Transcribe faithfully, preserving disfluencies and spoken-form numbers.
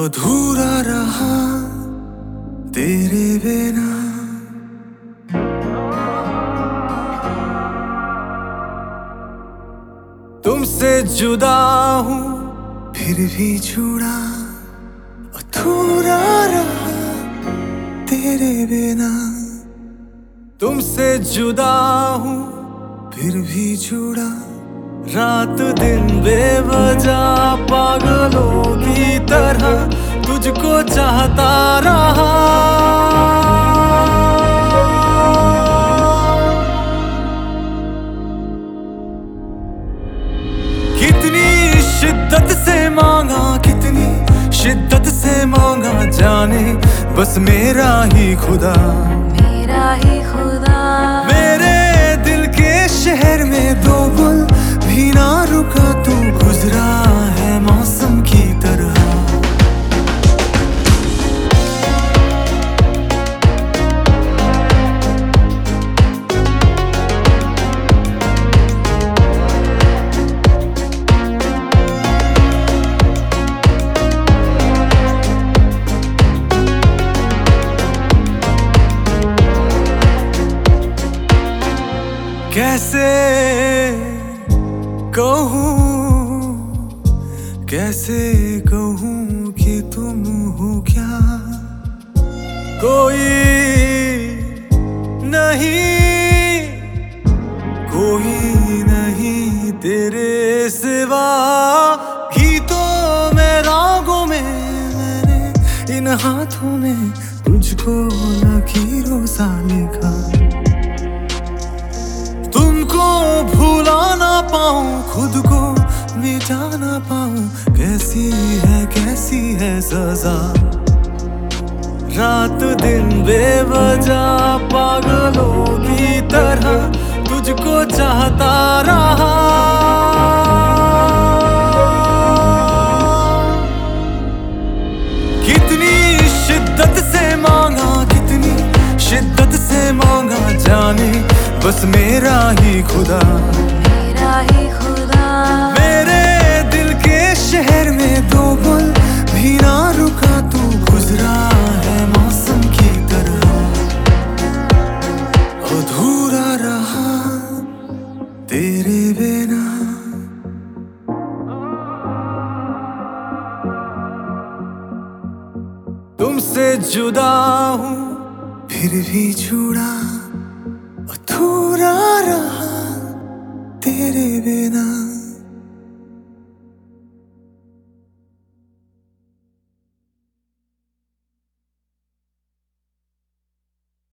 अधूरा रहा तेरे बिना। तुमसे जुदा हूँ फिर भी जुड़ा, अधूरा रहा तेरे बिना। तुमसे जुदा हूँ फिर भी जुड़ा, रात दिन बेवजह पागलों की तरह तुझको चाहता रहा। कितनी शिद्दत से मांगा, कितनी शिद्दत से मांगा जाने बस मेरा ही खुदा, मेरा ही खुदा। मेरे दिल के शहर में दो बुल भी ना रुका, तू गुजरा है मौसम की तरह। कैसे कहूँ, कैसे कहूँ कि तुम हो क्या, कोई नहीं, कोई नहीं तेरे सिवा। गीतों में रागों में मैंने इन हाथों में तुझको लकीरों सा लिखा। तुमको भूला ना पाऊं, खुद को मिटा ना पाऊं, कैसी है कैसी है सजा। रात दिन बेवजह पागलों की तरह तुझको चाहता रहा। कितनी शिद्दत से मांगा, कितनी शिद्दत से मांगा जाने बस मेरा ही खुदा, मेरा ही खुदा। मेरे दिल के शहर में दो पल भी ना रुका, तू गुजरा है मौसम की तरह। अधूरा रहा तेरे बिना। तुमसे जुदा हूँ फिर भी जुड़ा, अधूरा